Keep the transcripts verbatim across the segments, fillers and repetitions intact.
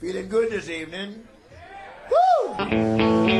Feeling good this evening. Woo!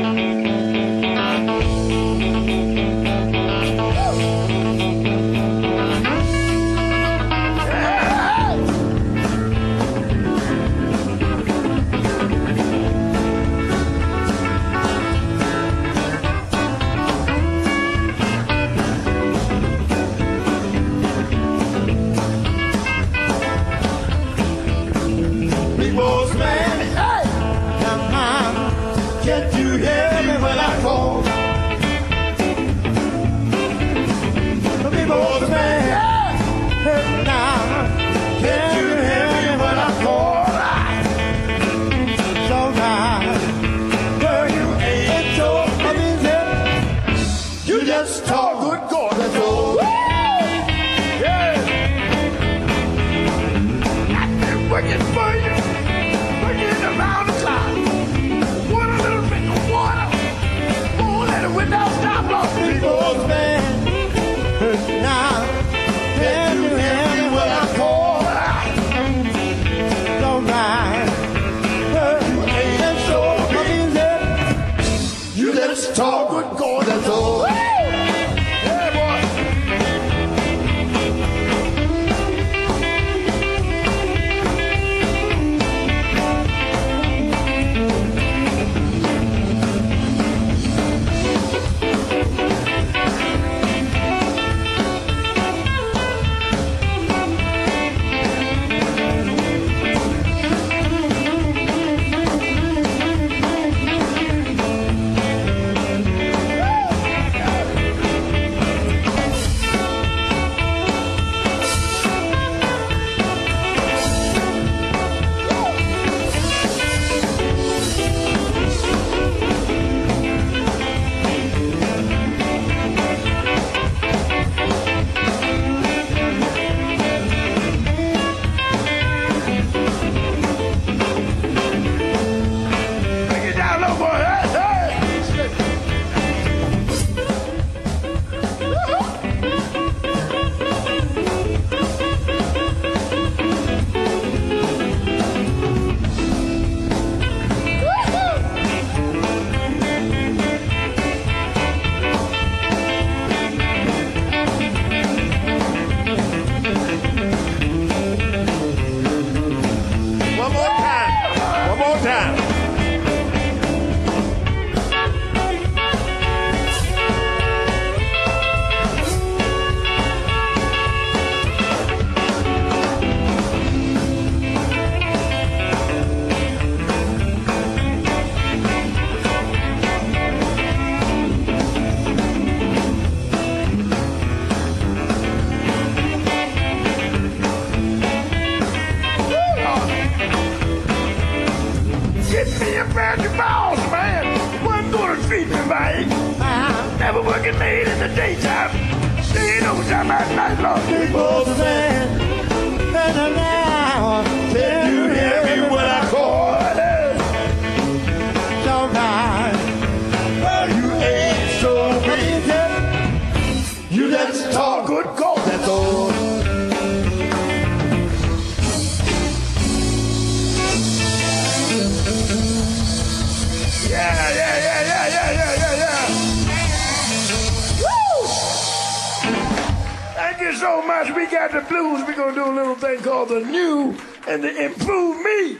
We got the blues. We're going to do a little thing called the new and the improve me.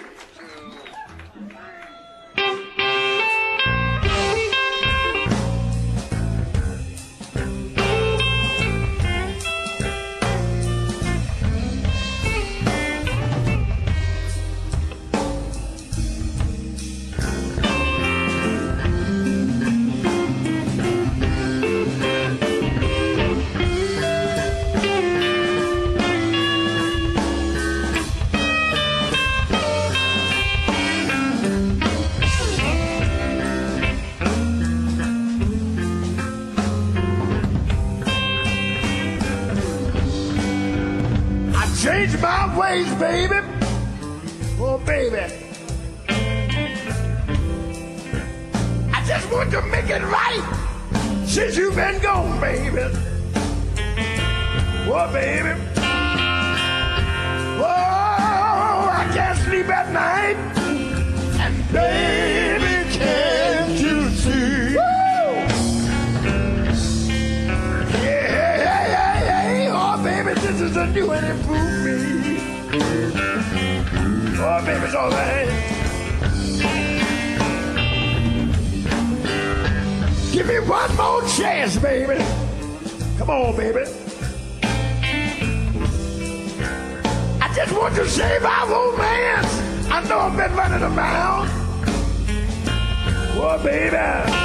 Change my ways, baby. Oh, baby. I just want to make it right since you've been gone, baby. Oh, baby. Oh, I can't sleep at night new and improve me. Oh, baby, it's all right. Give me one more chance, baby. Come on, baby. I just want to save our romance. I know I've been running around. Whoa, baby.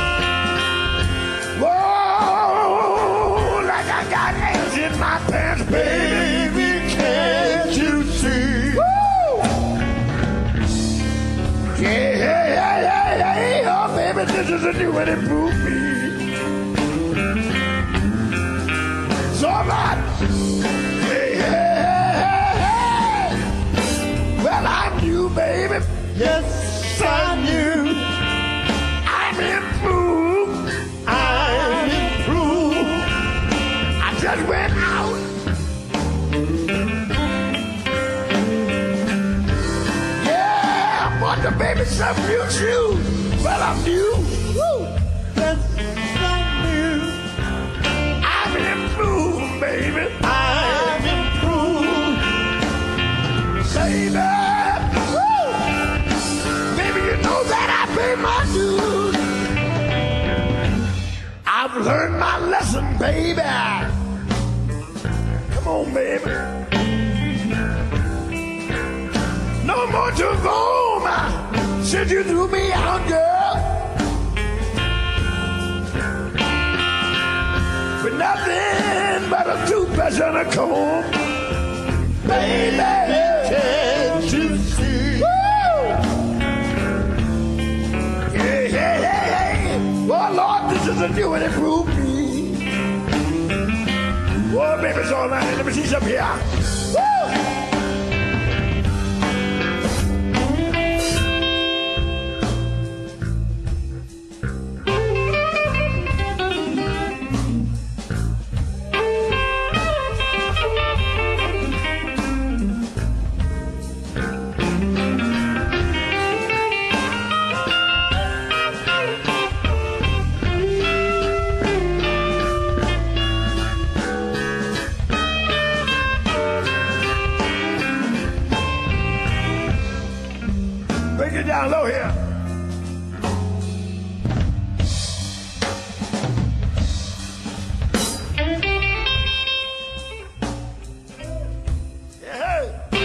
Whoa, like I got ants in my pants, baby. Can't you see? Woo! Yeah, yeah, yeah, yeah, yeah. Oh, baby, this is a new and improved me. So much. Hey, hey, hey, hey. Well, I'm new, baby. Yes, I'm new. I'm improved. I'm improved. I just went out. Yeah, I bought the baby some new shoes. Well, I'm new. Woo. Yes, I'm new. I'm improved, baby. I'm improved. Baby. Woo. Baby, you know that I pay my dues. I've learned my lesson, baby. Come on, baby. No more to roam. Since you threw me out, girl. With nothing but a toothbrush and a comb. Baby, can't you see? Woo! Yeah, yeah, yeah, yeah. Oh, Lord, this is a new and improved me. Oh, baby, it's all right. Let me see some here. Woo! Bring it down low here. Yeah.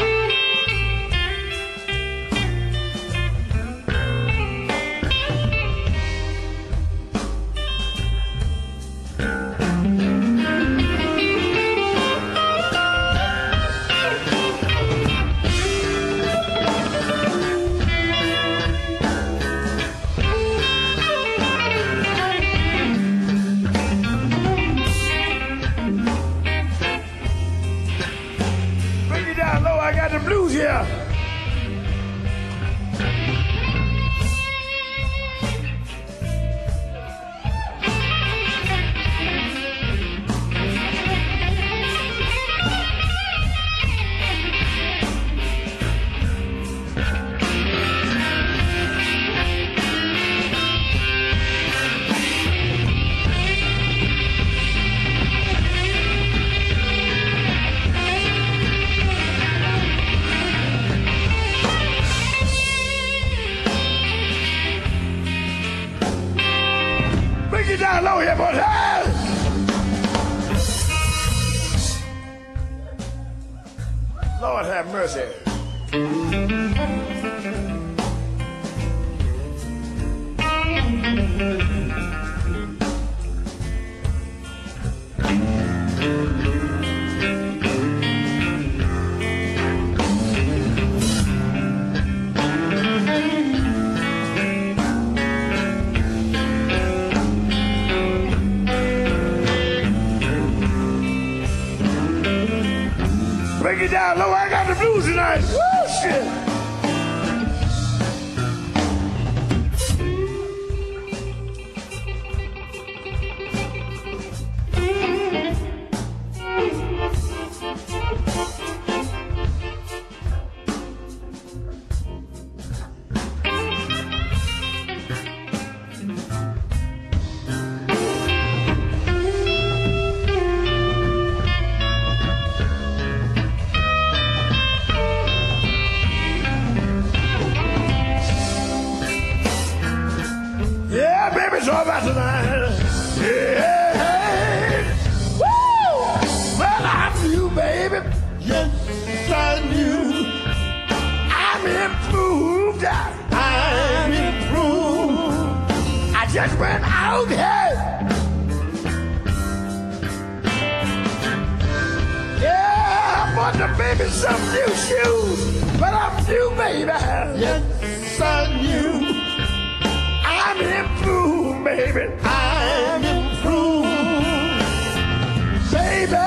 Bring it down low. I got the blues here. Bring it down low here, boys. Hey! Lord have mercy. Bring it down low. I got the blues tonight. Woo, shit. just went out here. Yeah, I bought the baby some new shoes, but I'm new, baby. Yes, I'm new. I'm improved, baby. I'm improved, baby.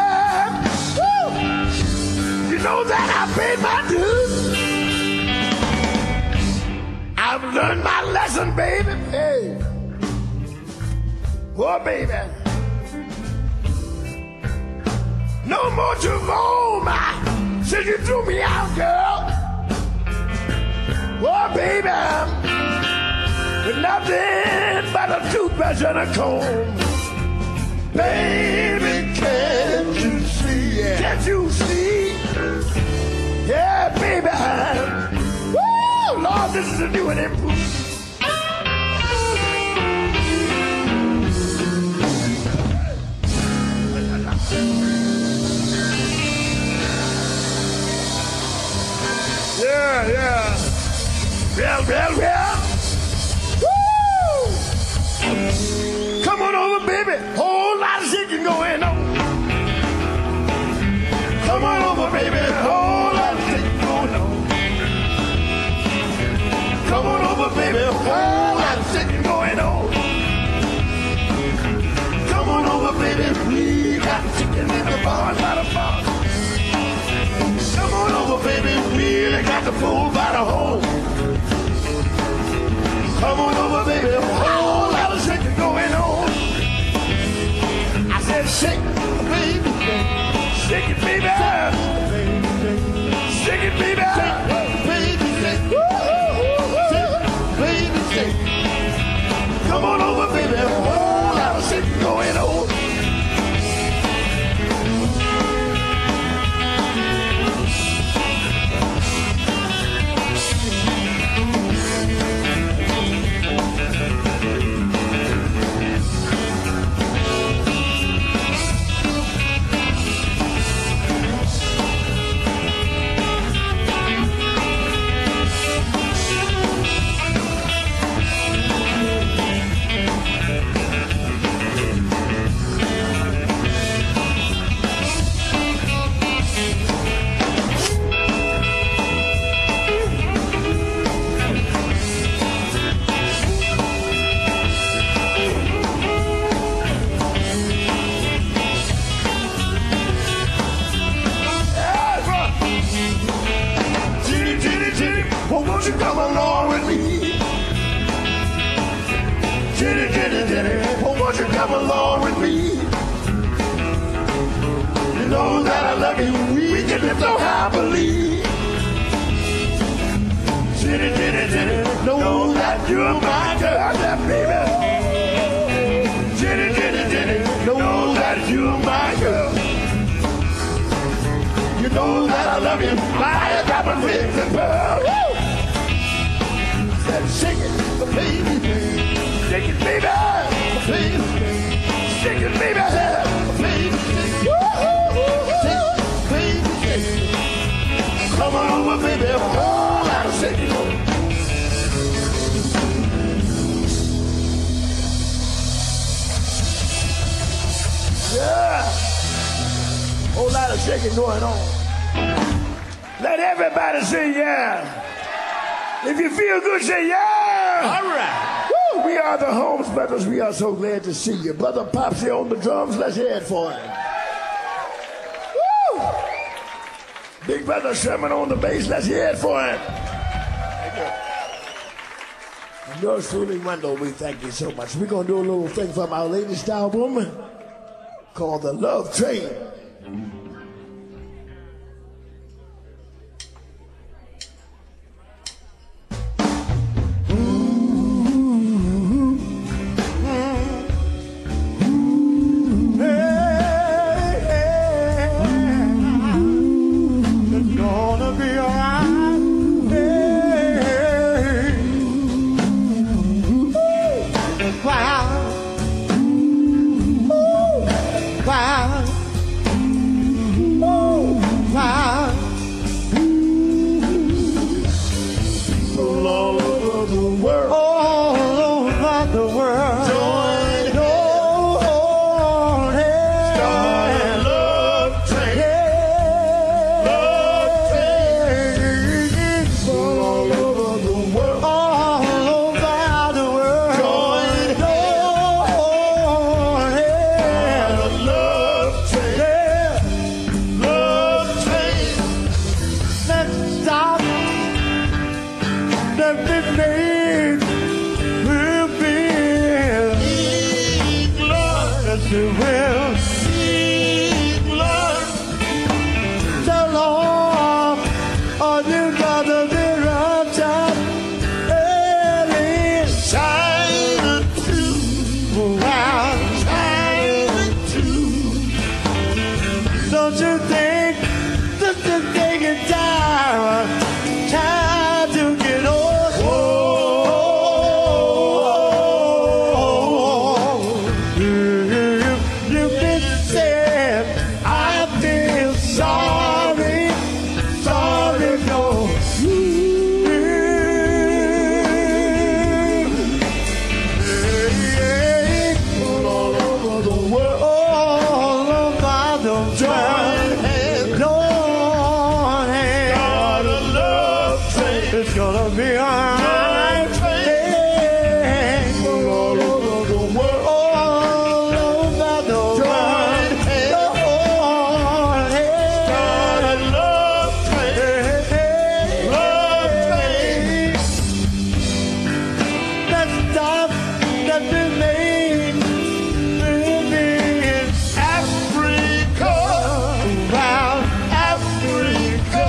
Woo. You know that I paid my dues. I've learned my lesson, baby. Hey, oh, baby. No more Jerome, since you threw me out, girl. Oh, baby, with nothing but a toothbrush and a comb. Baby, can't you see it? Can't you see? Yeah, baby. Woo, Lord, this is a new and improved. Yeah, yeah. Well, well, well. Woo! Come on over, baby. Whole lot of shaking going on. Come on over, baby. Whole lot of shaking going on. Come on over, baby. Whole lot of shaking going on. Come on over, baby. We got chicken in the barn, by the barn. Come on over, baby, really got the bull by the hole. Come on over, baby, a whole lot of shaking going on. I said shake, baby, shake it, baby, shake it, baby, baby, shake, baby, shake. Come on over, baby, a whole lot of shaking going on. Come along with me. Jenny, Jenny, Jenny, oh, won't you come along with me? You know that I love you, we can live so happily. Jenny, Jenny, Jenny, know that you're my girl, that baby. Jenny, Jenny, Jenny, know that you're my girl. You know that I love you, like a drop of figs and pearl. Shake it, baby, shake it, baby, baby, shake it, baby, baby, shake, baby, shake. Come on over, baby, a whole lot of shaking. Yeah, whole lot of shaking going on. Let everybody say yeah. If you feel good, say yeah. All right. Woo, we are the Holmes Brothers. We are so glad to see you. Brother Popsy on the drums. Let's hear it for him. Woo! Big Brother Sherman on the bass. Let's hear it for him. And yours truly, Wendell, we thank you so much. We're going to do a little thing from our latest album called The Love Train. that we made will be England. Yes, it will. England. So long, all you gotta be right up early. China too. Wow, China too. Don't you think this is taking time? Time to get old. Oh, you, you been said, I feel sorry, sorry for you. All over the world, all over the world. It's gonna be alright. Yeah. All over the world, all over the world. Lord, start a love train, love train. That stuff that we made will be in Africa, around Africa.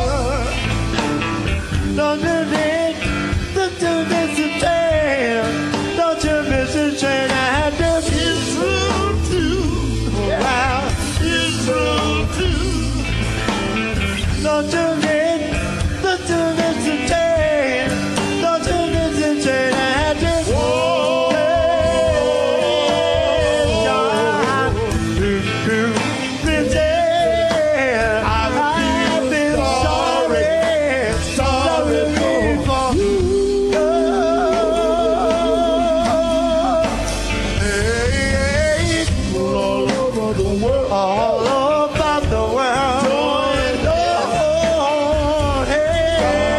Don't you think that you miss the train? Don't you miss the train? I had to Israel too. Wow, Israel too. Don't you think that you miss the train? Don't you miss the train? I had to whoa. All about the world. Lord, hey,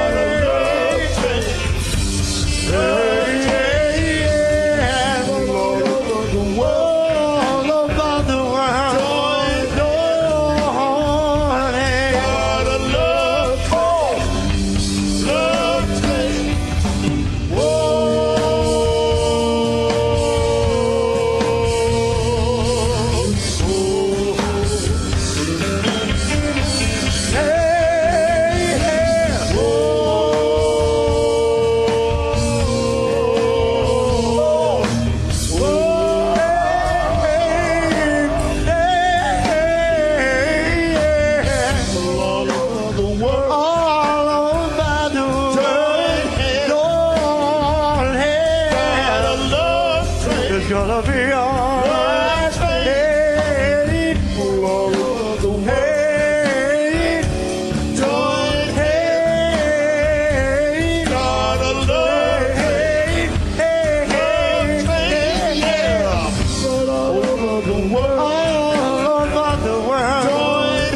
hey, yeah. All over the world, all about the world. Lord, hey. Got a love train, love train. It's gonna be alright. Hey, all over the world. Hey, join. Hey, gotta love. Hey, hey, hey, yeah. All over the world. All over the world. Join.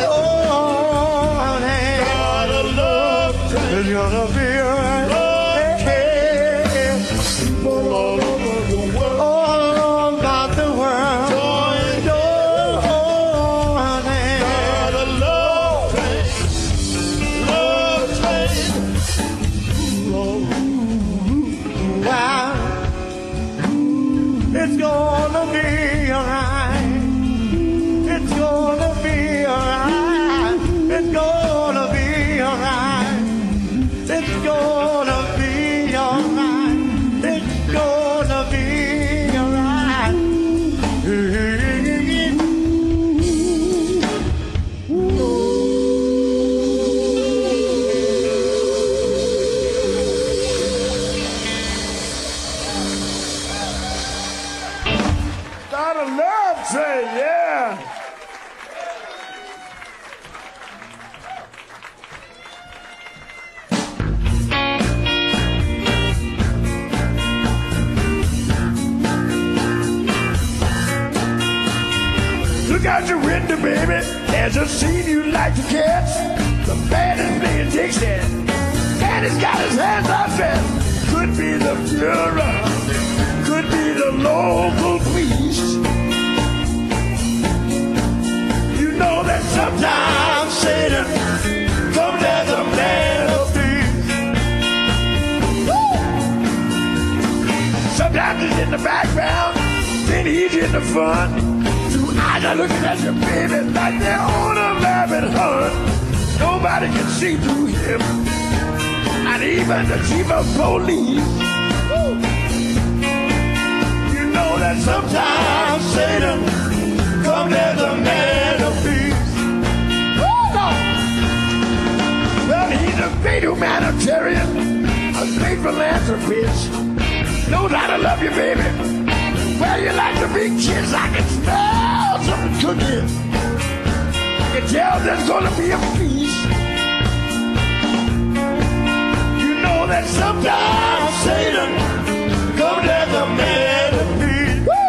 Hey, gotta love. It's gonna be alright. It's gonna be alright. It's gonna be alright. It's gonna be alright. It's gonna be alright. It's gonna be alright. Start a love train, yeah. Look out your window, baby. There's a scene you like to catch. The band is playing Dixie. Man has got his hands on fast. Could be the Führer. Could be the local police. You know that sometimes Satan comes as a man of peace. in the background, then he's in the front. Two eyes are looking at your baby like they're on a rabbit hunt. Nobody can see through him, not even the chief of police. Woo. You know that sometimes Satan comes as a man of peace. Well, he's a great humanitarian, a great philanthropist, knows how to love you, baby. Well, you like to be kids, I can smell something cooking. I can tell there's gonna be a feast. You know that sometimes Satan comes as a man of peace. Woo!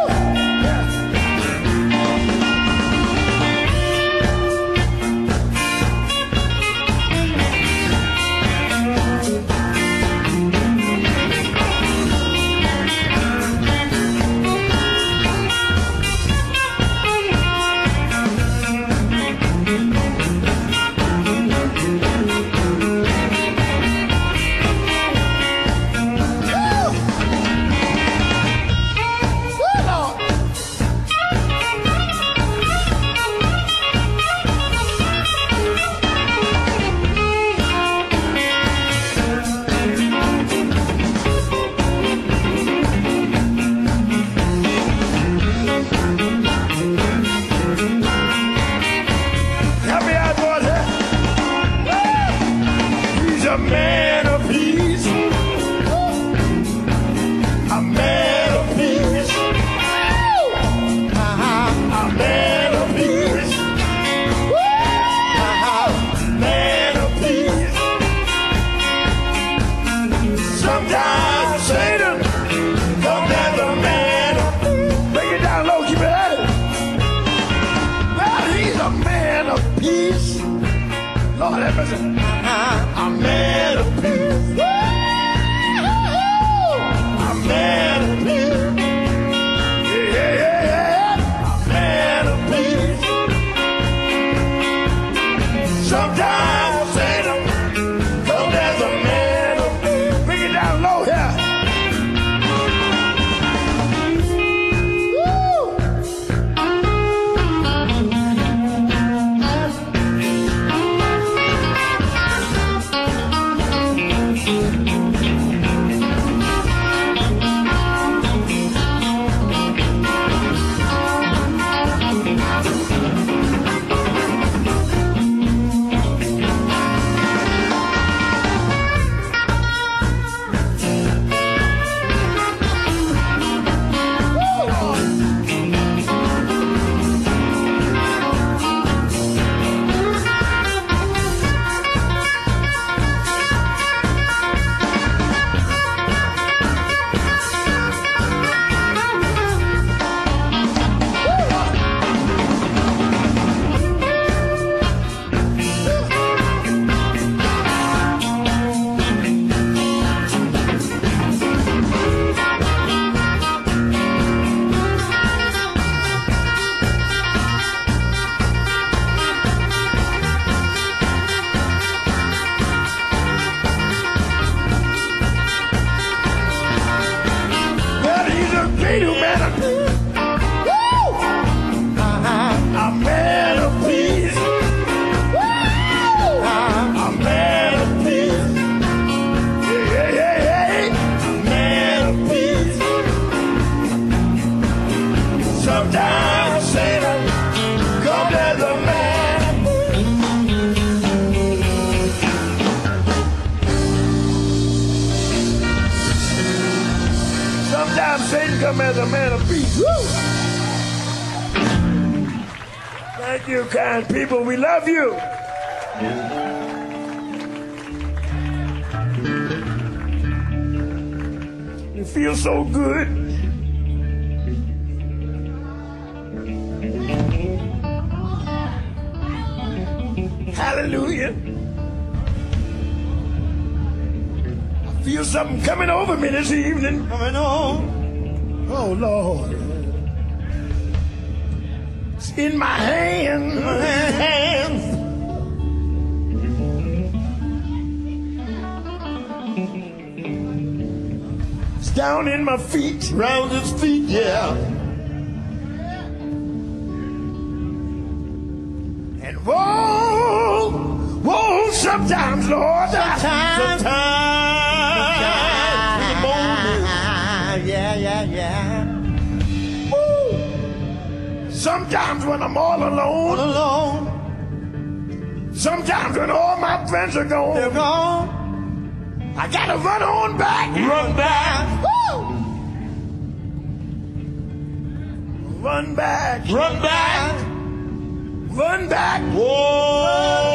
As a man of peace. Woo! Thank you, kind people. We love you. You feel so good. Hallelujah. I feel something coming over me this evening. Coming on. Oh, Lord. It's in my hands. hands. It's down in my feet. Round his feet, yeah. And whoa, whoa, sometimes, Lord. Sometimes. Sometimes. In the morning. Yeah, yeah, yeah. Woo. Sometimes when I'm all alone. All alone. Sometimes when all my friends are gone. They're gone. I gotta run on back. Run back. Woo. Run back. Run back. Run back. Whoa.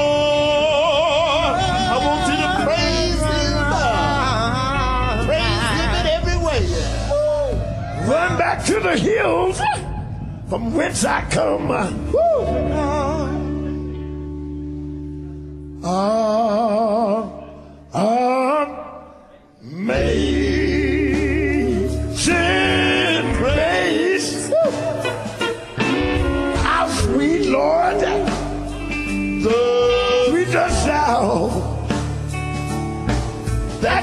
I want you to praise him. Praise him in every way. Run back to the hills from whence I come. Woo. Ah, ah, amazing grace. How sweet, Lord, the sweetest sound that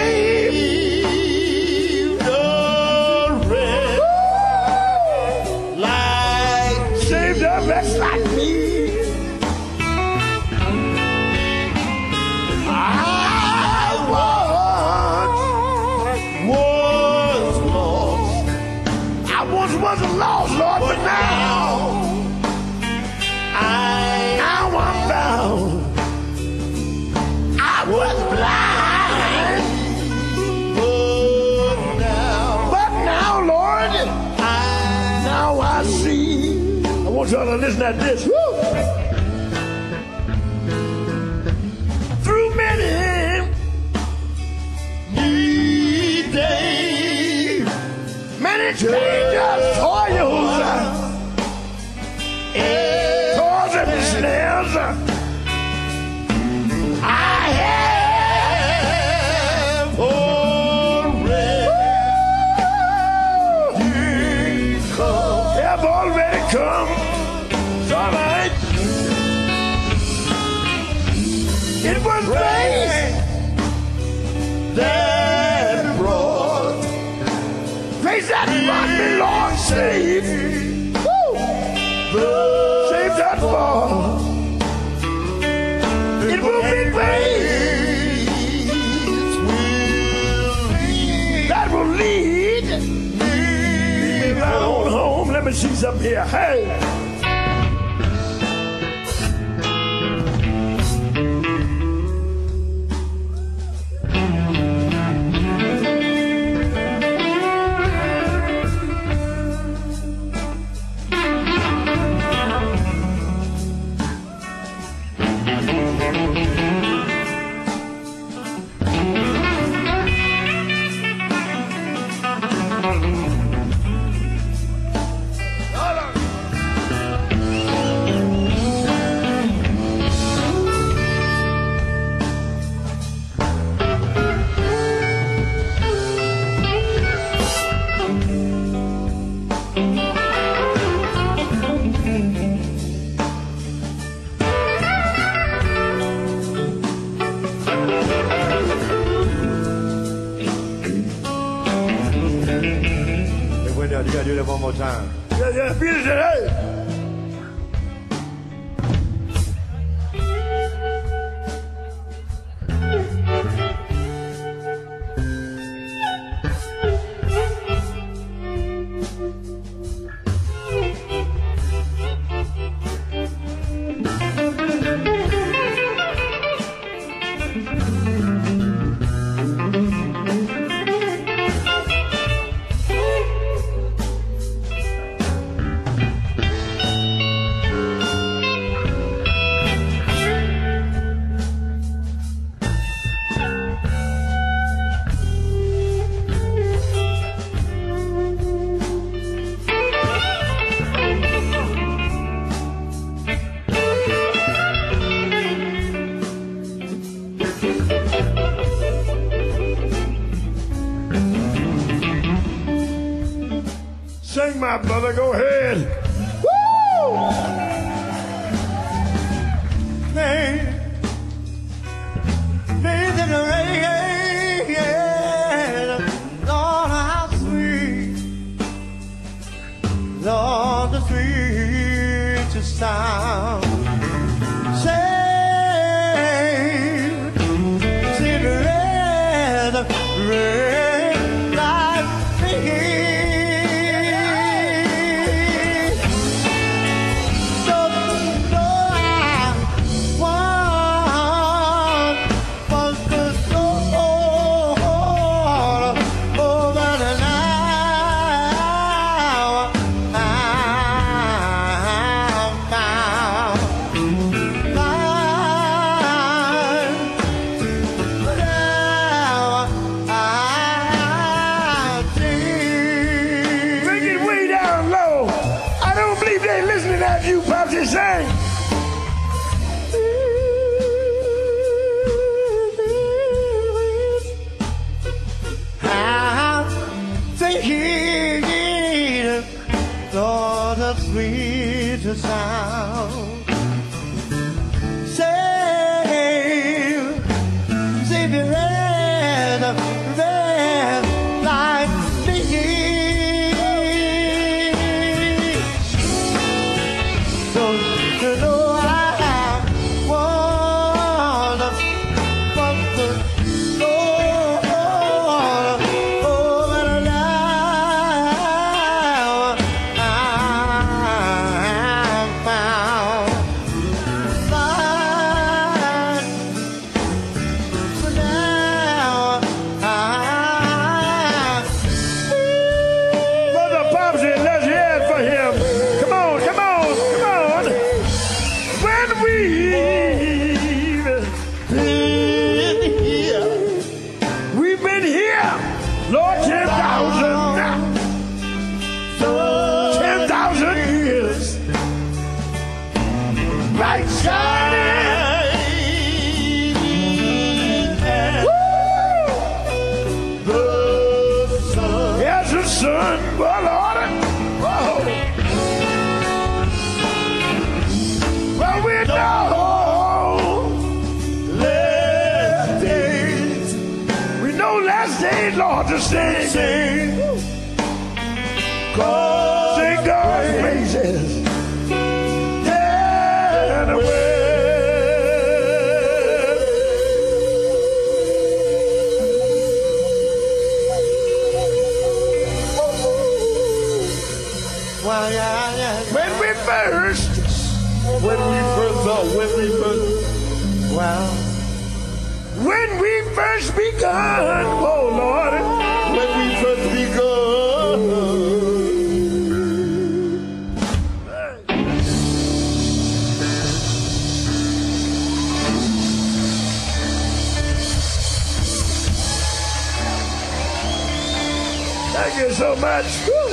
saved a wretch like saved a wretch like me. Was lost, Lord, but now I now I'm found. I was blind, but now, but now, Lord, I now I see. I want y'all to listen at this. Woo! Through many days, many changes, toils, toils and snares, I have already come. Have already come. It's all right. It was grace that brought. Grace that brought me, Lord, save. Woo! Save that fall. It will be grace that will lead me right on home. Let me see something here. Hey! You gotta do that one more time. Yeah, yeah, beat it, hey! Sing, my brother, go ahead. Woo! Sing. Sing in the rain, yeah. Lord, sound. Say, see the red, red light begin. Don't know I want was the soul over the now. I'm found. Bring it way down low. I don't believe they listening as you Popsy sing. I'm thinking Lord, the sweetest sound. Say, see the red, red light begin. Don't you know I want what the Lord over the now. I'm found. Find for now. I'm Brother Popsy, let's hear it for him. Come on, come on, come on. When we've been here. we've been here, Lord, ten thousand, ten thousand years, bright shining. The sun. Yes, the sun, well, Lord. Whoa. Well, we know Last days. we know last day, Lord, to sing, sing, sing God's praises. Yeah, and away. Well, yeah, yeah. When we first, When we first saw, when we first, well, when we first begun, oh Lord, when we first begun, thank you so much. Woo.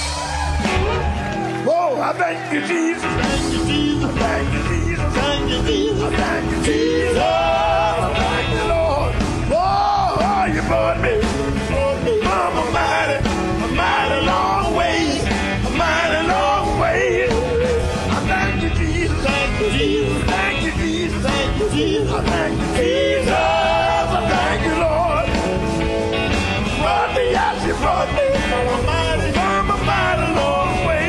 Oh, I thank you, Jesus. thank you, Jesus, Thank you, Jesus. thank you, Jesus, Thank you, Jesus. Thank you, Lord. Oh, oh, you brought me from a mighty, a mighty long way, a mighty long way. I thank you, Jesus. thank you, Jesus, Thank you, Jesus. thank you, Jesus, I thank you, Jesus. I thank you, Lord. Brought me out, you brought me from a mighty, from a mighty long way.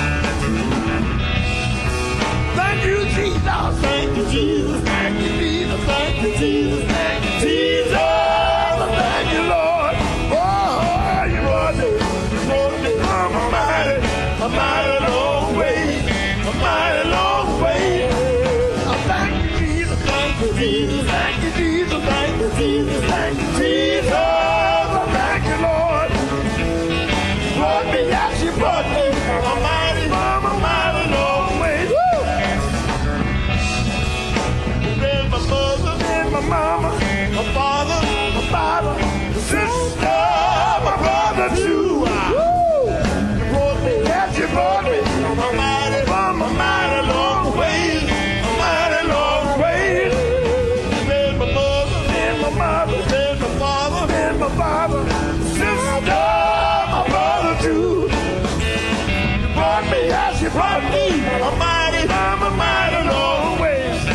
Thank you, Jesus. thank you, Jesus, Thank you, Jesus. thank you, Jesus, Thank you, Jesus. Thank you, Lord. Oh, you brought me, brought me from a mighty, a mighty long way, a mighty long way. I thank you, Jesus. thank you, Jesus, Thank you, Jesus. thank you, Jesus, Thank you, Jesus. I thank you, Lord. Brought me, yes, you brought me from a mighty, from a mighty long way. Woo! then my mother, And my mama, my father, my father, my sister, my brother too. Woo! you brought me Yes, you brought me from a mighty, from a mighty long way, a mighty long way. then my mother, And my mother, then my father, and my father, sister, my brother too. You brought me, yes, you brought me a mighty, from a mighty long way.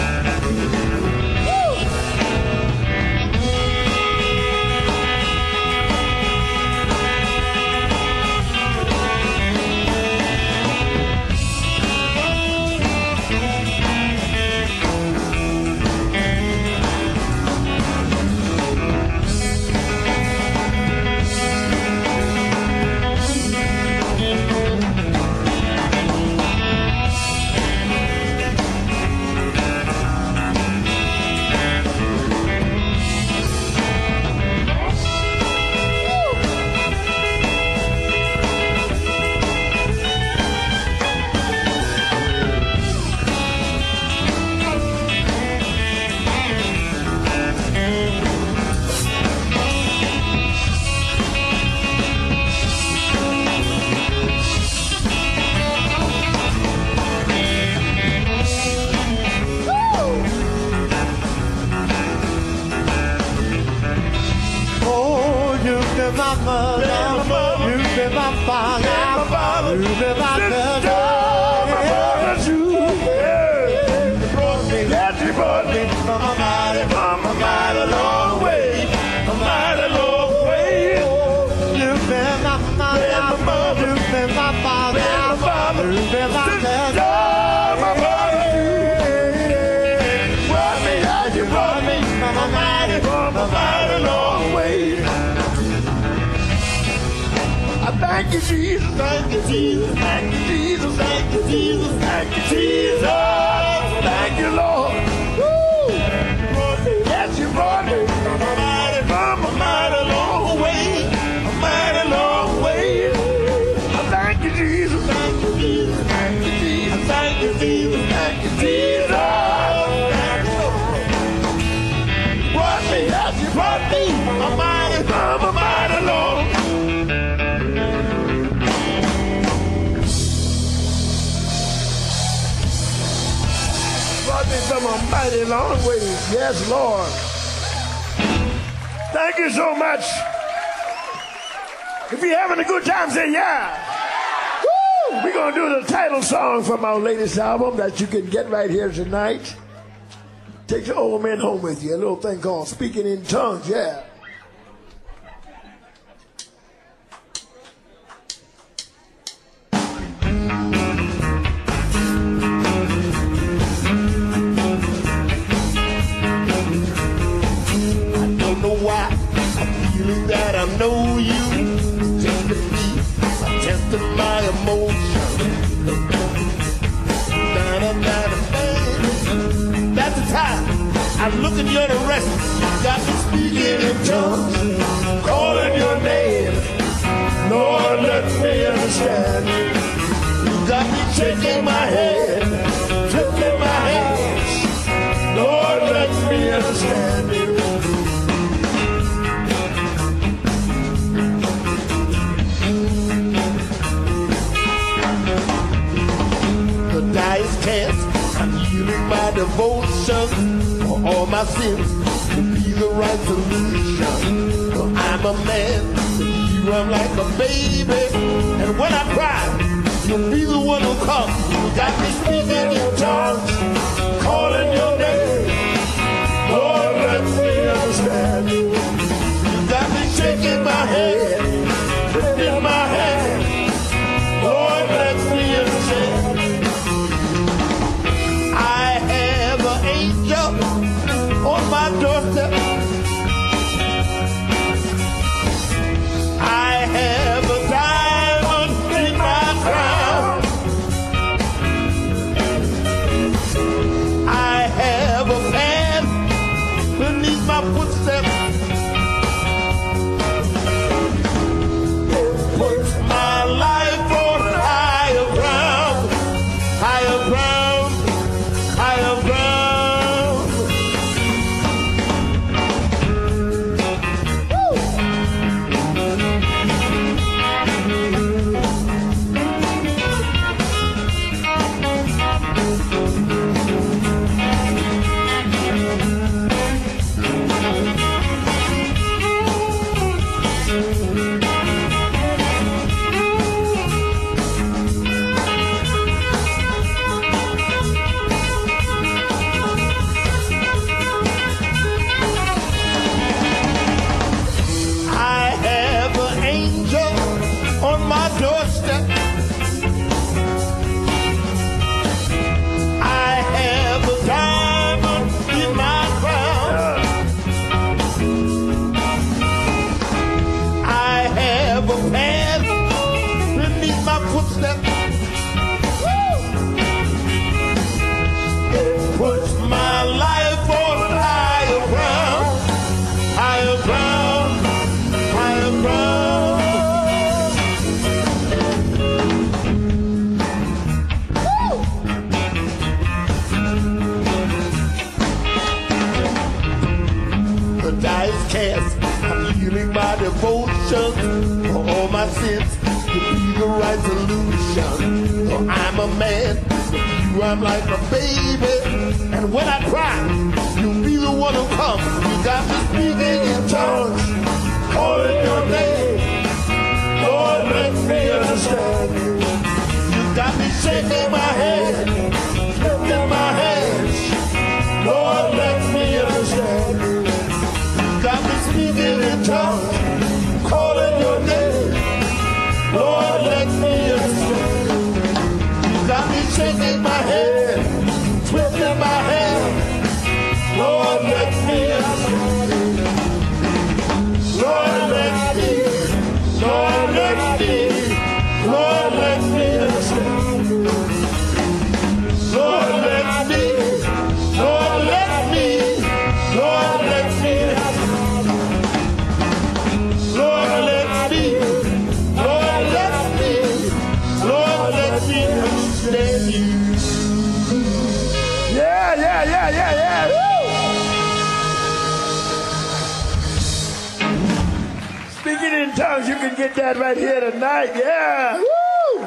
Woo! You've been my mother. Been my mother. You've been my father. Been my father. You've been my Sister, cousin. my brother too. Yeah. You brought me, Yes, you brought me from a mighty, from a mighty long way. A mighty long way. You've been my mother. Been my mother. You've been my father. Been my father. You've been my Sister, cousin. my brother too. Brought me, yes, you brought me From a mighty, from a mighty long way. I thank you, Jesus. Thank you, Jesus. Thank you, Jesus. Thank you, Jesus. Thank you, Jesus. Thank you, Lord. Woo! Yes, you brought me from a mighty, from a mighty long way. A mighty long way. I thank you, Jesus. Thank you, Jesus. Thank you, Jesus. Thank you, Jesus. Thank you, Jesus. Thank you, Lord. Brought me, yes, you brought me a mighty, from a mighty long. Brought me from a mighty long ways. Yes, Lord. Thank you so much. If you're having a good time, say yeah. Woo! We're going to do the title song from our latest album that you can get right here tonight. Take the old men home with you. A little thing called Speaking in Tongues. Yeah. That I know you, just to be a test of my emotion. That's the time I look in your direction. Got me speaking in tongues, calling your name. Lord, let me understand. You got me shaking my head, flipping my hands. Lord, let me understand you. Dice cast, I'm yielding my devotion for all my sins to be the right solution. For I'm a man, with you I'm like a baby, and when I cry, you'll be the one who comes. You got me speaking in tongues, calling your name. Lord, let me understand you. You got me shaking my head, lifting my hand. Lord, let me understand. On my doorstep, I have a diamond in my crown. I have a path beneath my footsteps. It puts my life on higher ground, higher ground, higher ground. Devotion for all my sins to be the right solution. For I'm a man, with you I'm like a baby, and when I cry, you'll be the one who comes. You got me speaking in tongues, calling your name. it in tongues, you can get that right here tonight. Yeah. Woo!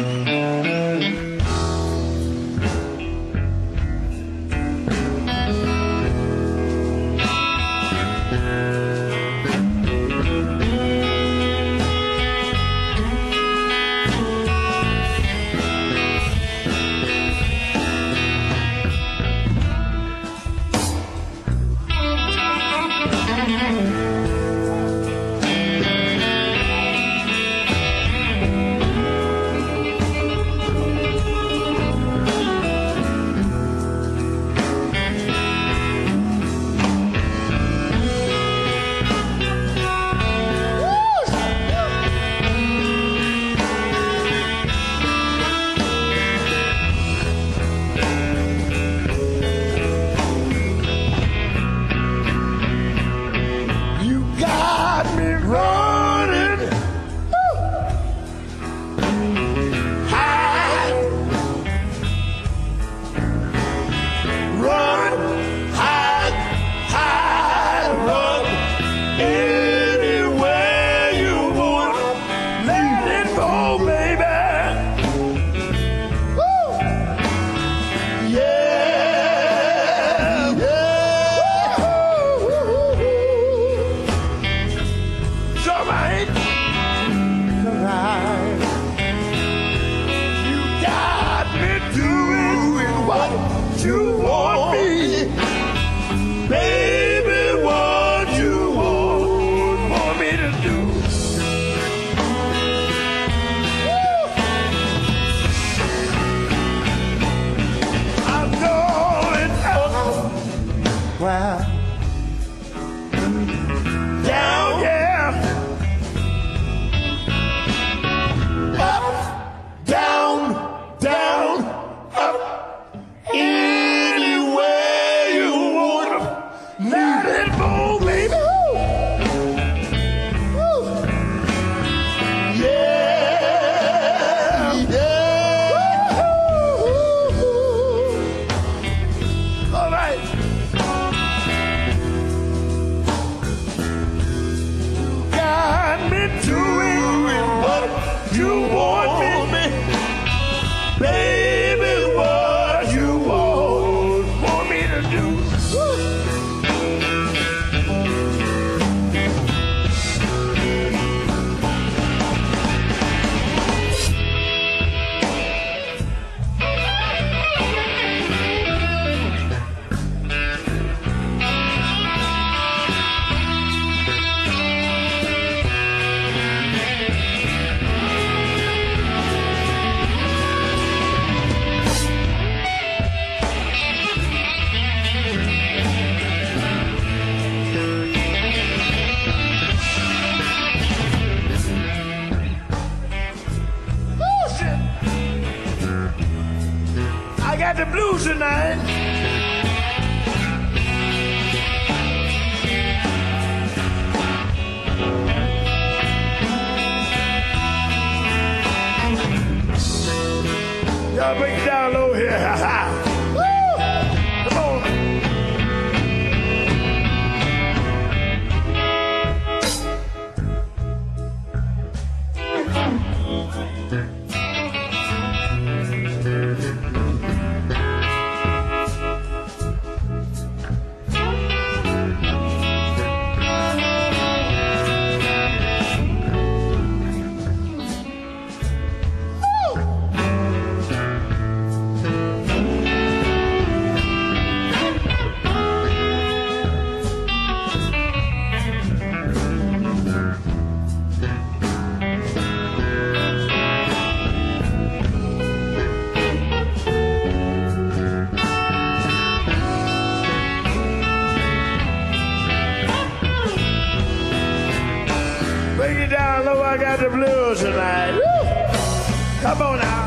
The blues tonight. Y'all bring it down low here. Woo! Come on. Bring it down low, I got the blues tonight. Woo! Come on now.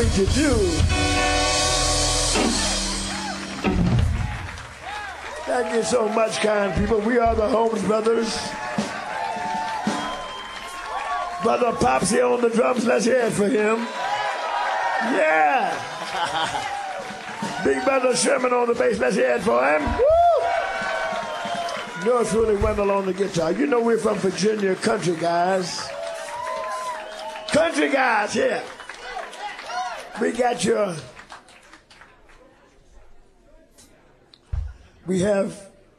thing to do. Thank you so much, kind people. We are the Holmes Brothers. Brother Popsy on the drums. Let's hear it for him. Yeah. Big Brother Sherman on the bass. Let's hear it for him. Woo! Yours truly, Wendell on the guitar. You know we're from Virginia, country guys. Country guys, here. We got your... We have...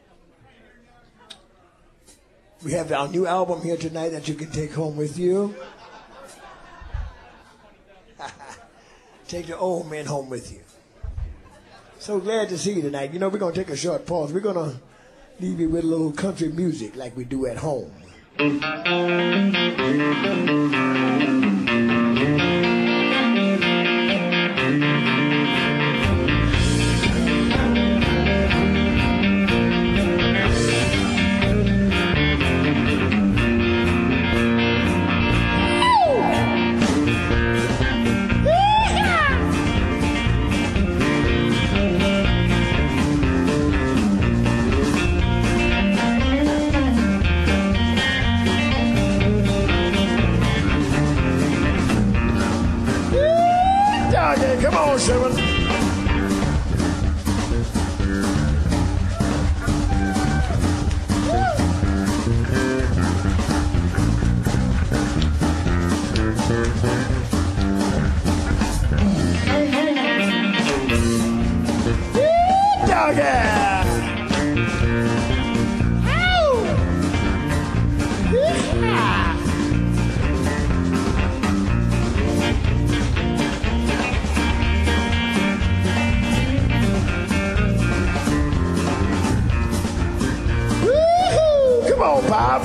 We have our new album here tonight that you can take home with you. Take the old men home with you. So glad to see you tonight. You know, we're going to take a short pause. We're going to leave you with a little country music like we do at home. Come on, Sherman. Doggy. Come on, Pop.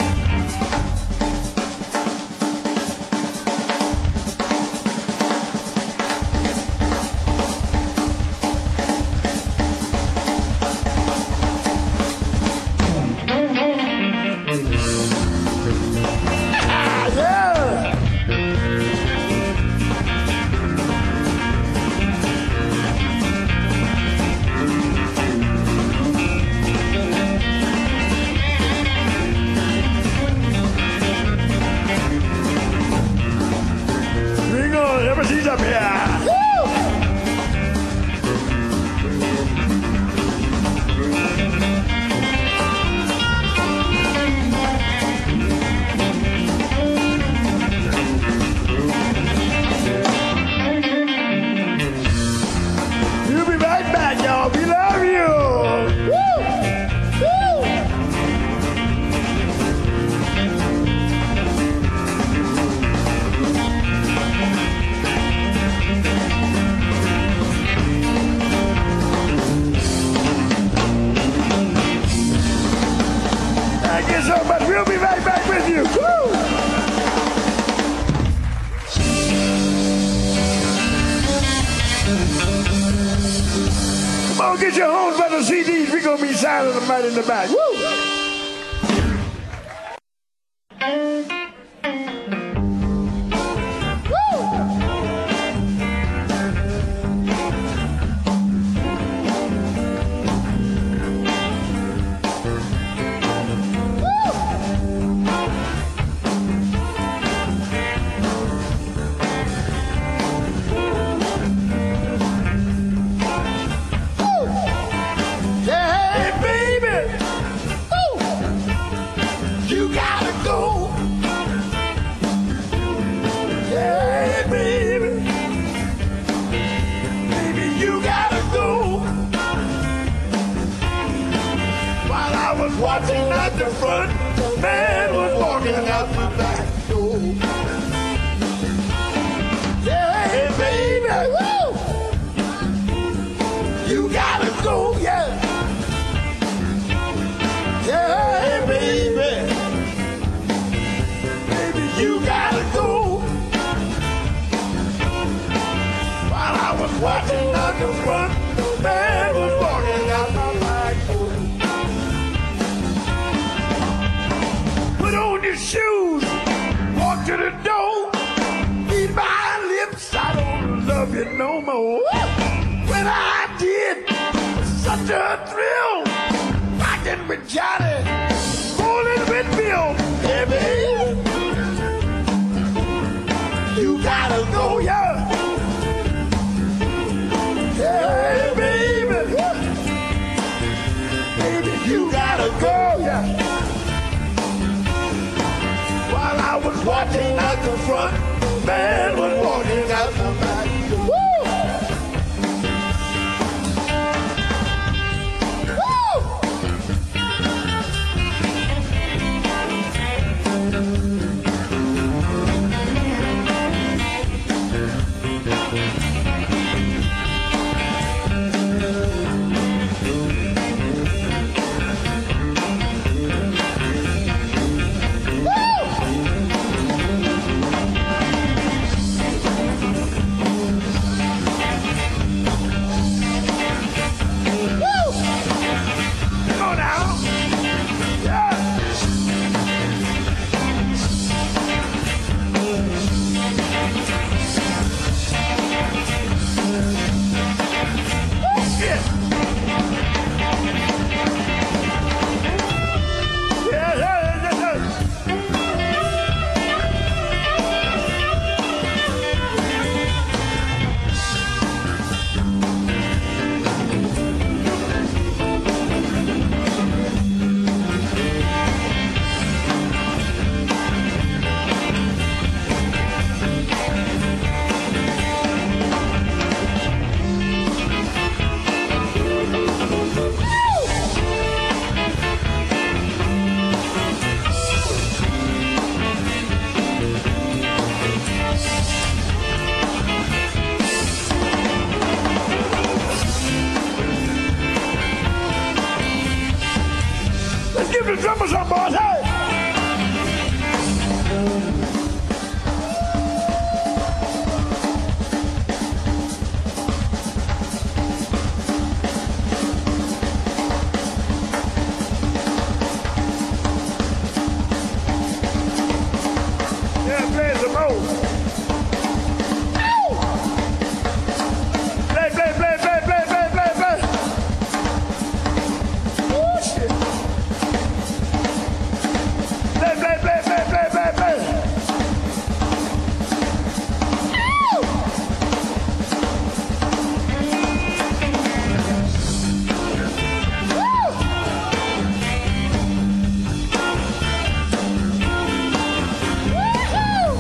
He's up here. Woo! You'll be right back, y'all. We love you. Woo! Woo! Thank you so much. We'll be right back with you. Woo! Come on, get your Holmes Brothers C Ds. We're going to be signing them right in the back. Woo! Watching at the front, the man was walking out the back door. Yeah, hey, baby, woo! You gotta go, yeah. Yeah, hey, baby, baby, you gotta go. While I was watching at the front, the man was walking out the back door. Put on your shoes. it no more. When I did such a thrill, rocking with Johnny, rolling with Bill. Hey, baby, you gotta go, yeah. Hey, baby, baby, you gotta go, yeah. While I was walking out the front, man was walking out the back. Woo! Woo! Give the drummers some, boys, hey! Yeah, play some more. Play, play, play, play, play, play, play, play. Oh, shit. Play, play, play, play, play, play, play. Ow! Woo! Woo-hoo!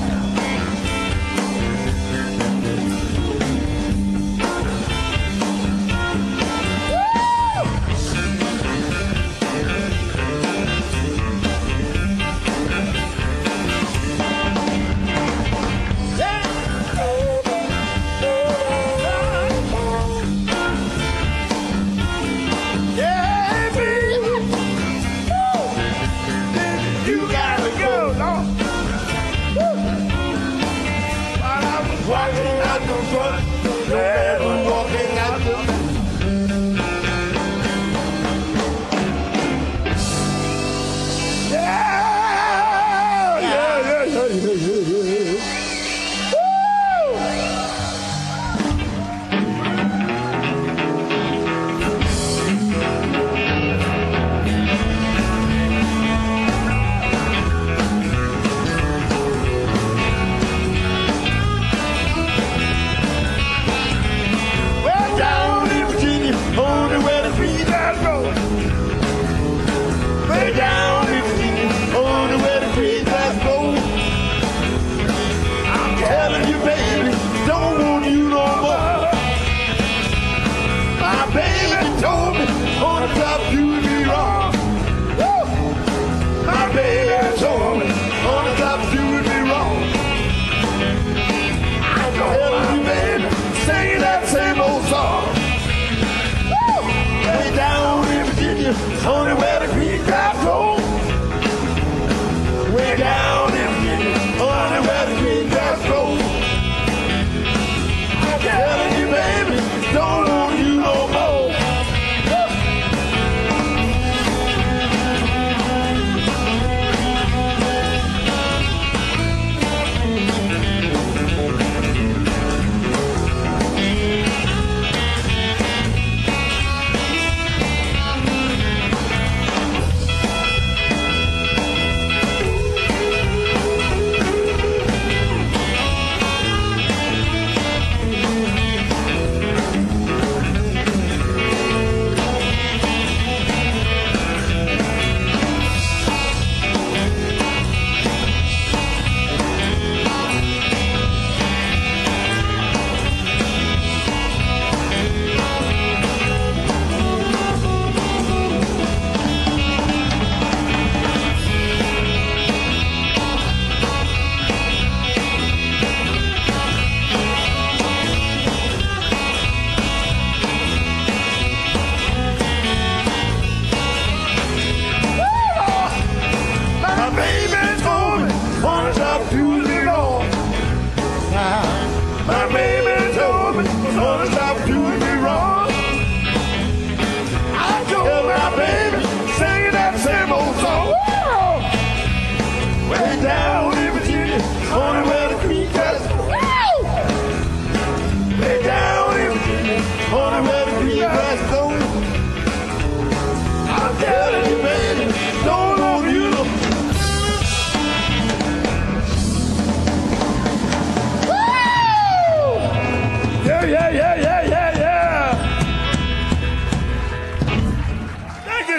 Yeah, baby. Woo! You gotta go, Lord. Woo! While I was walking out the front, the man was walking out the back. Yeah, yeah, yeah, yeah, yeah, yeah, yeah. Woo! Well, down in Virginia, only where the green grass grows. Way down in Virginia, only where the green grass grows. I'm telling you, baby, don't want you no more. My baby told me on the top you would be wrong. Woo! My baby told me on the top you would be wrong. I'm telling you, baby, singing that same old song. Woo! Way down in Virginia, only where the green grass grows. Way down in Virginia, only where the green grass grows. I'm telling you, baby, don't want you no more. Woo!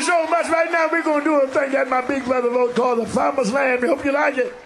so much. Right now, we're going to do a thing that my big brother wrote called The Promised Land. We hope you like it.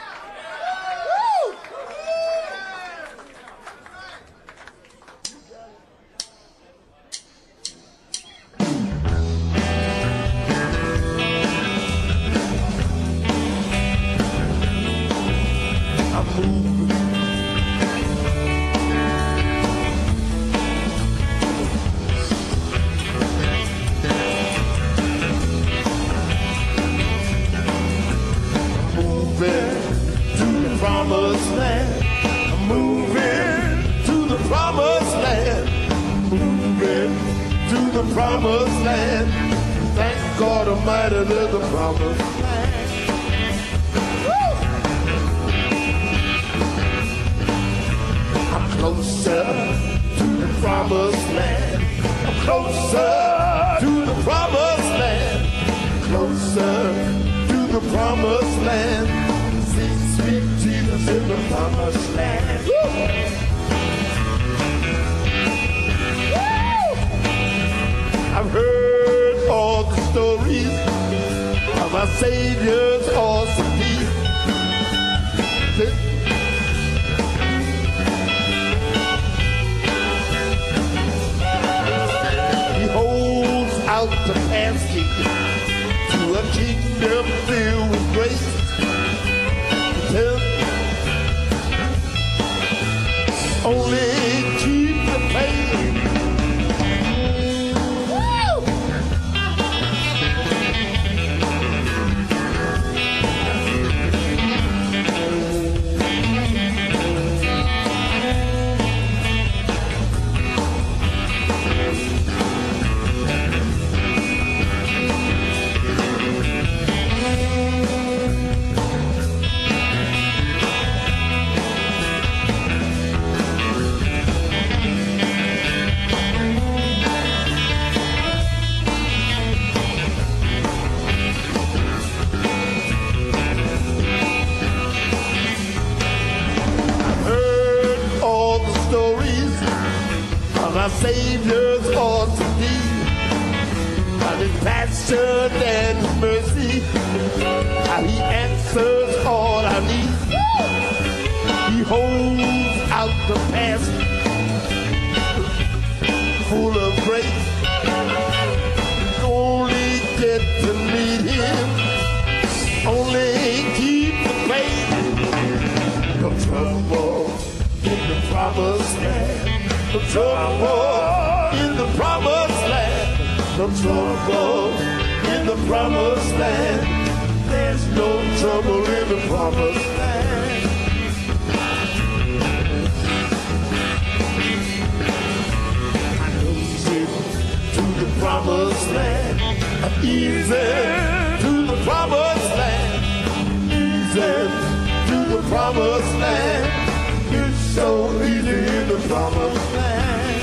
Promised land. Thank God Almighty, there's a promised land. Woo! I'm closer to the promised land. I'm closer to the promised land. Closer to the promised land. See sweet Jesus in the promised land. Woo! I've heard all the stories of our Savior's awesome deeds. He holds out the passage to a kingdom filled with grace. Only keep the faith. Our Savior's awesome deed, how His passion and His mercy, how He answers all our needs. He holds out the past, full of grace. Only get to meet Him, only keep the faith. No trouble in the promised land. No trouble in the promised land. No trouble in the promised land. There's no trouble in the promised land. Easy to the promised land. Easy to the promised land. Easy to the promised land. It's so easy in the promised land.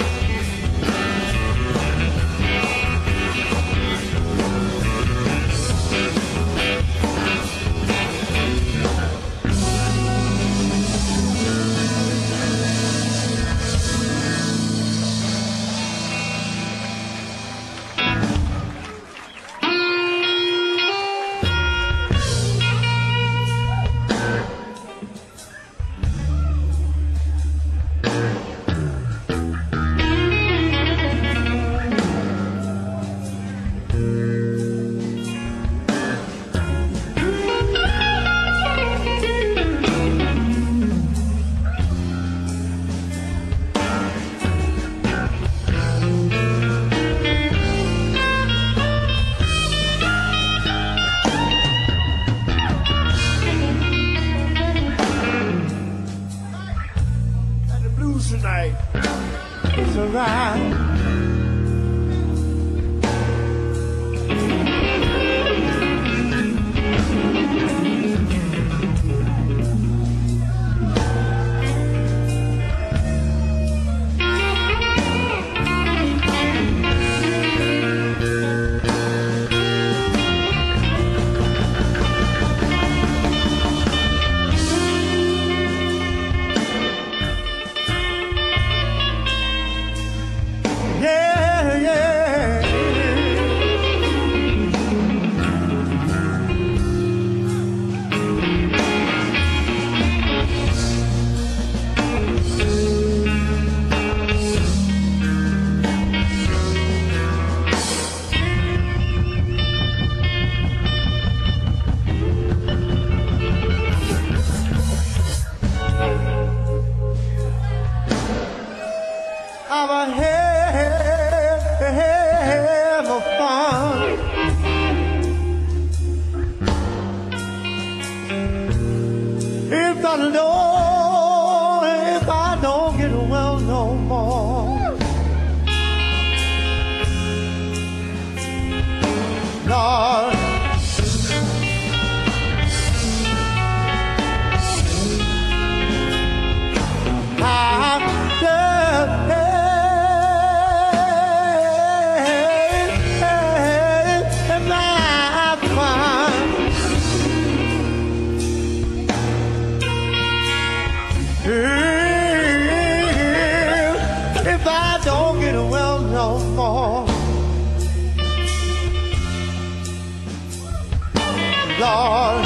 Lord.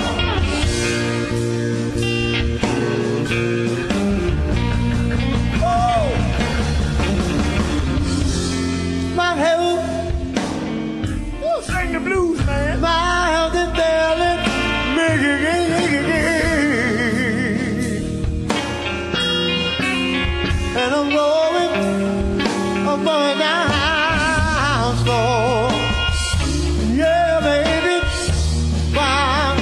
Oh, my health, Woo, sing the blues, man. my health is failing me. And I'm going, I'm going down slow. Yeah, baby, wow.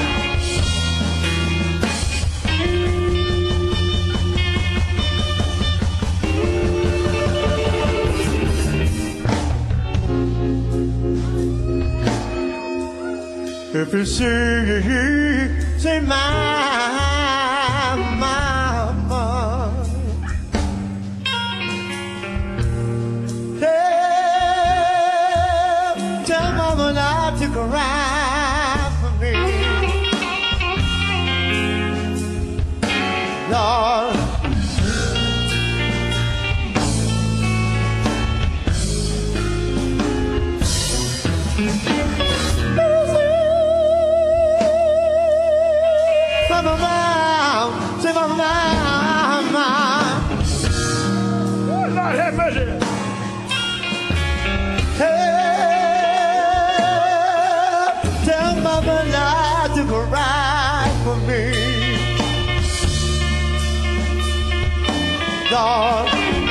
If you see, say my mama, tell, tell mama not to cry for me, Lord. Mama, mama, say mama, mama. Woo, Lord have mercy. Tell, tell mama not to cry for me, Lord.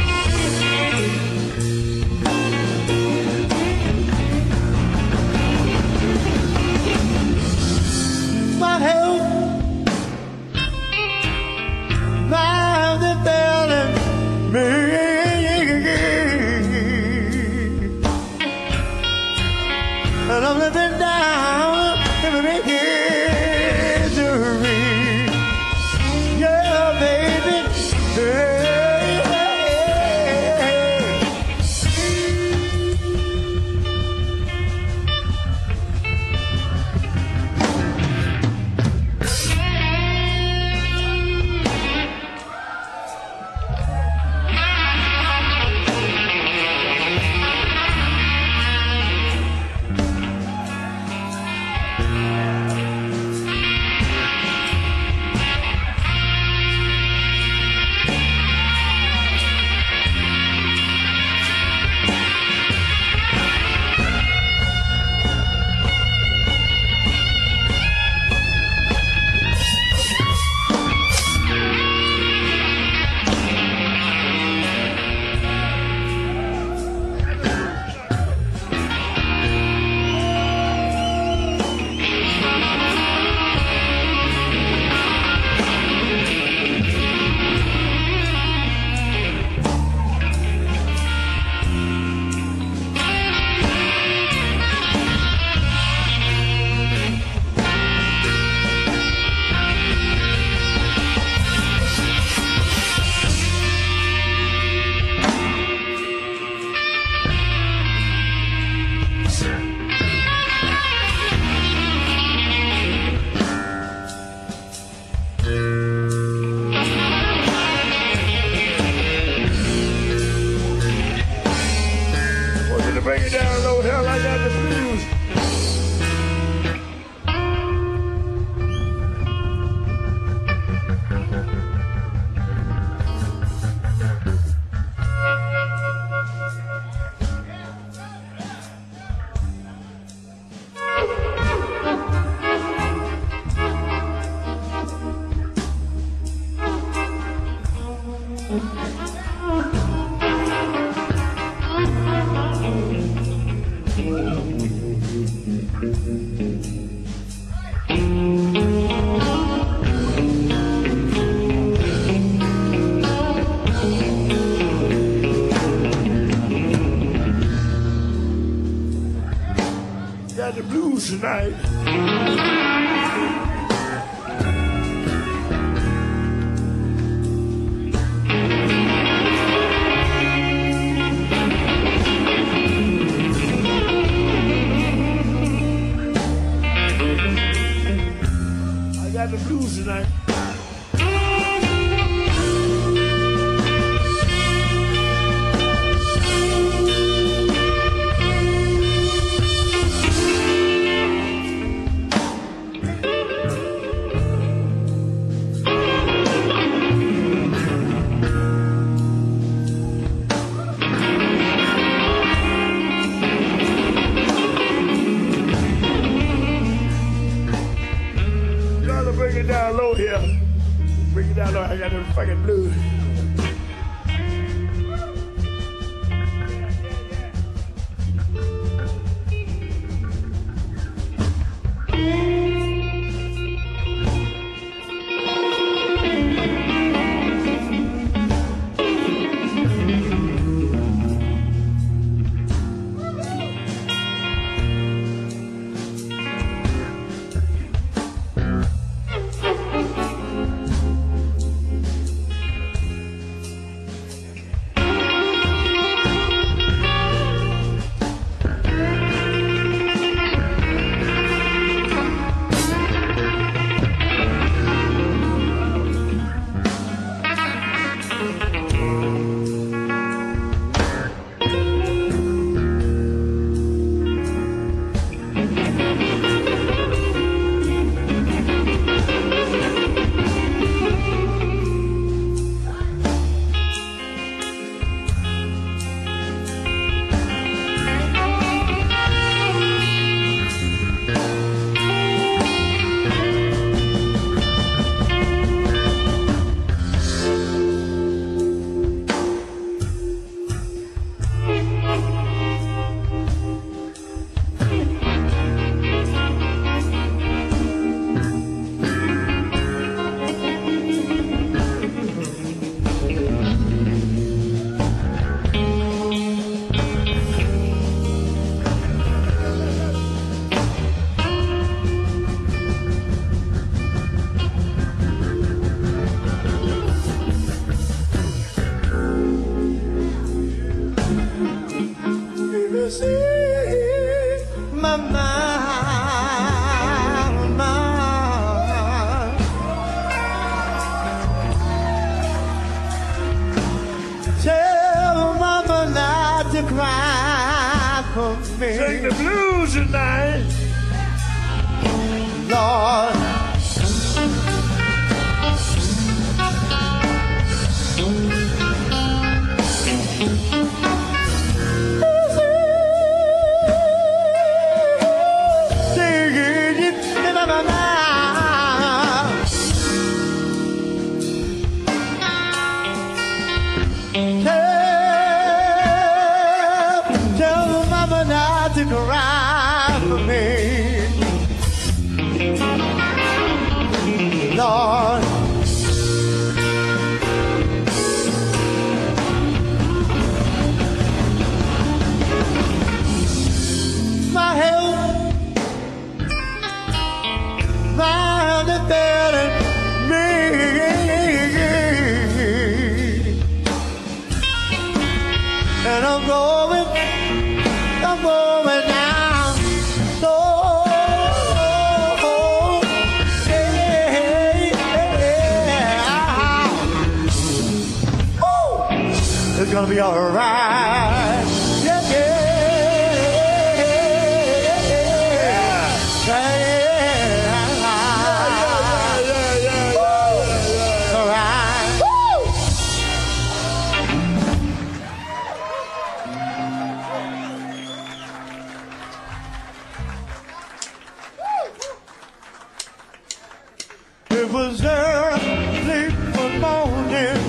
My health, my health is failing me. And I'm living down in the misery. Yeah, baby. Hey, Want you to bring it down low, hell, I got the blues. Got the blues tonight. I got the blues tonight. I know I got them fucking blues. Sing the blues tonight, Lord. Cry for me, Lord. My help, my defending me, and I'm going, I'm going down. So, yeah, yeah. Ooh, it's gonna be all right. Yeah, yeah. It was early one morning,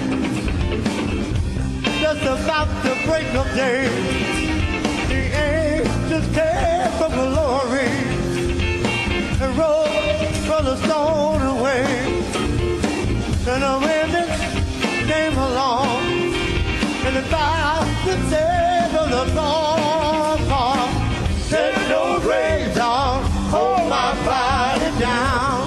just about to break of day. The angels came from glory and rolled from the stone away. And the wind came along and the fire would save of the storm. Said no rain down, hold my body down.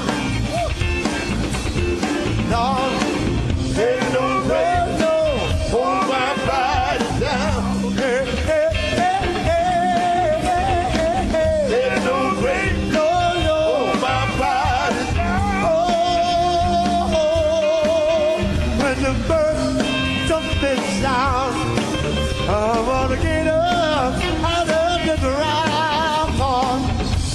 Lord, there's no rain, no, hold my body down. Hey, hey, hey, hey, hey, hey. There's no rain, no, no, hold my body down. Oh, oh, oh. When the birds trumpet sound, I wanna get up out of the ground.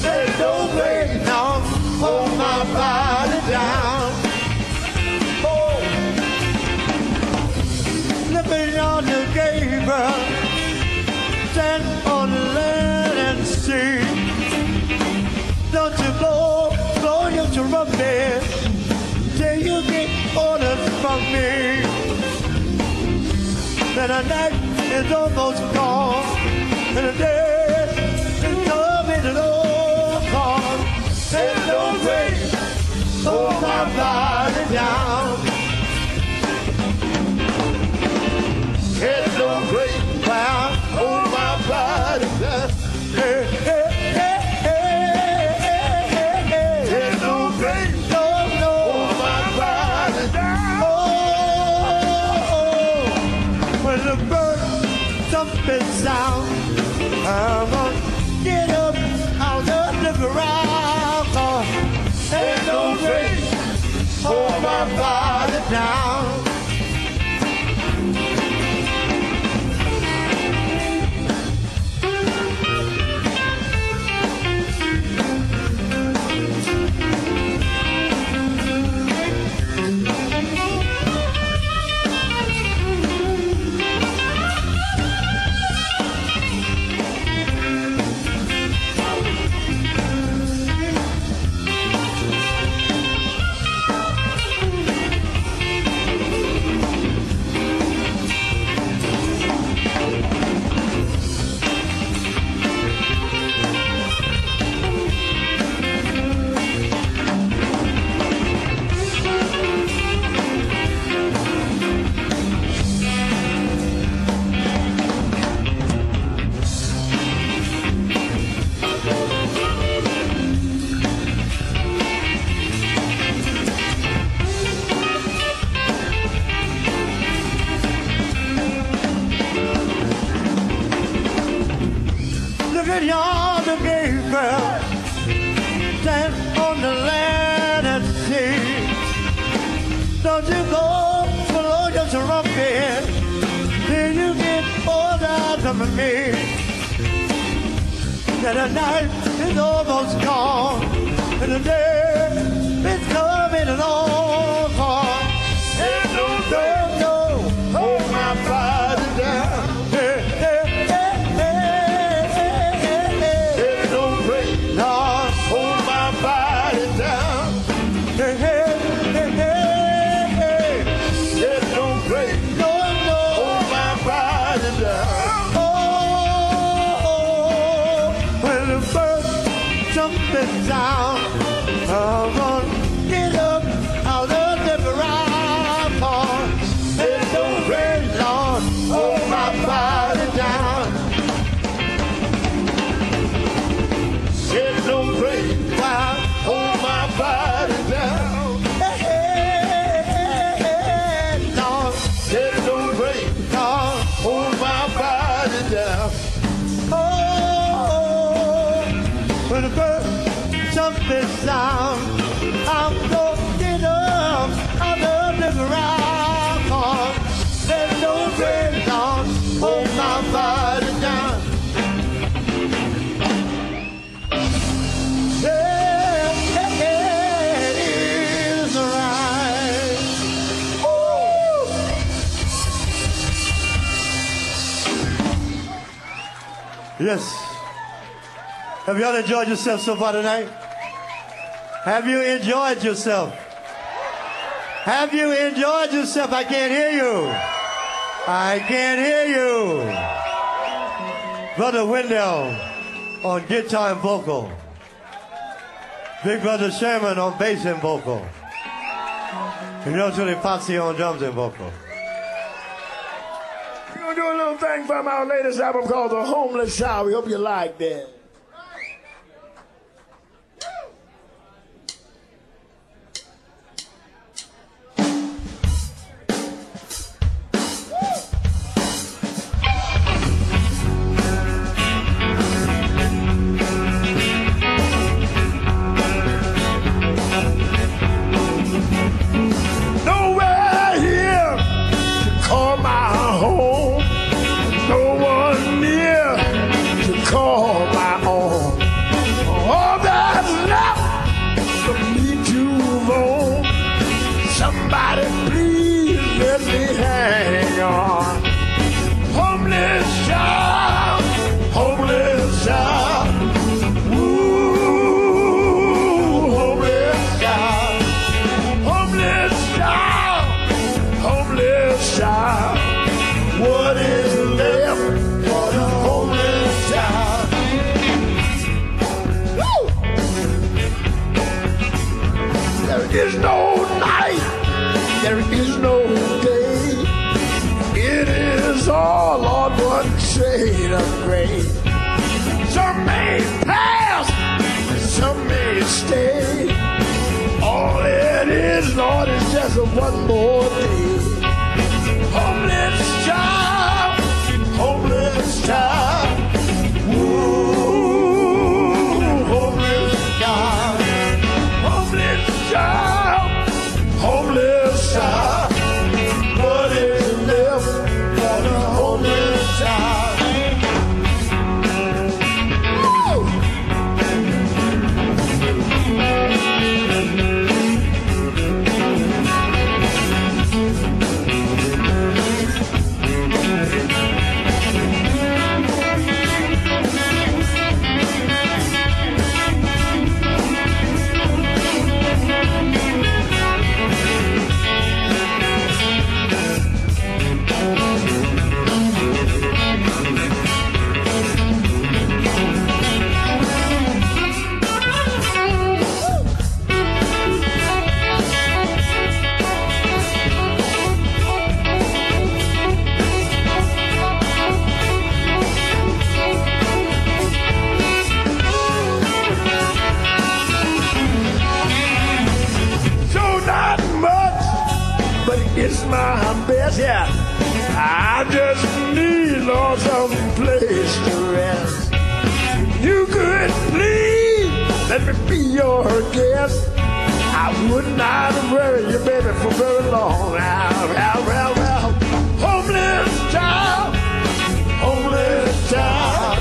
and the night is almost gone, and the day is coming to no cause. There's no grace, hold my body down. There's no grace, clown, hold my body down. Hey, hey, hey, hey, hey, hey, hey. There's no grace, no, no, hold my body down. Oh, oh, oh. When the bird trumpet sound, I'm gonna get up out of the ground. Cause there's no grace, hold my body down. Look at yonder Gabriel, stand on the land and see. Don't you go below just a rocket till you get poured out of me. That the night is almost gone and the day is coming along. There's no day, no, hold my body down. Hey, hey, hey, hey, hey, hey, hey. There's no break, Lord, hold my body down. Hey, hey, hey, hey, hey. There's no break, no, no, hold my body down. Oh, oh, when the first trumpet sound, I'm gonna get up out of the ground. There's no break, Lord, hold my body down. There's no break, Lord, hold my body down. Hey, hey, hey, hey, Lord, there's no break, Lord, hold my body down. Oh, when the first trumpet sound, I'm gonna get up out of the ground. There's no break, Lord, hold my body down. Yeah, yeah, yeah, it is right. Ooh. Yes. Have y'all enjoyed yourself so far tonight? Have you enjoyed yourself? Have you enjoyed yourself? I can't hear you. I can't hear you. Brother Wendell on guitar and vocal. Big Brother Sherman on bass and vocal. And yours truly Foxy on drums and vocal. We're going to do a little thing from our latest album called The Homeless Child. We hope you like that. Nowhere here to call my home. No one near to call my is no night, there is no day. It is all on one shade of gray. Some may pass, some may stay. All it is, Lord, is just a one more day. Homeless child, homeless child. Ooh, homeless child, homeless child, homeless child. What is left for the homeless child? Woo! It's my best, yeah. I just need, Lord, some place to rest. You could please let me be your guest. I would not worry you, baby, for very long. Well, well, well, well. Homeless child, homeless child.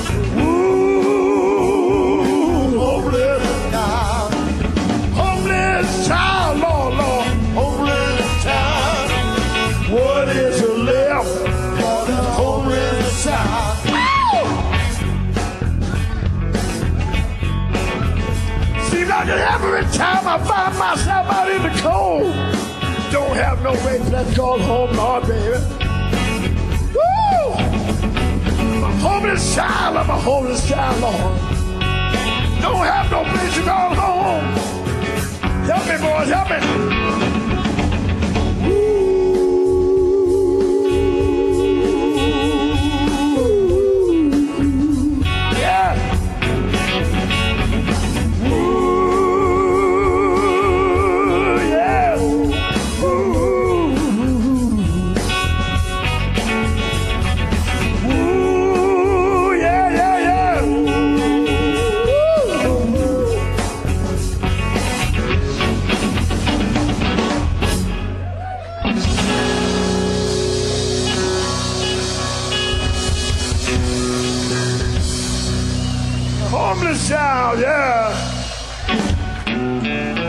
Ooh, homeless child. Homeless child, Lord, Lord. Homeless child. What is left for the homeless child? Seems like every time I find myself out in the cold, don't have no way to let go home, Lord, baby. Woo! I'm a homeless child, I'm a homeless child, Lord. Don't have no place to go home. Help me, boys, help me. Homeless child, yeah.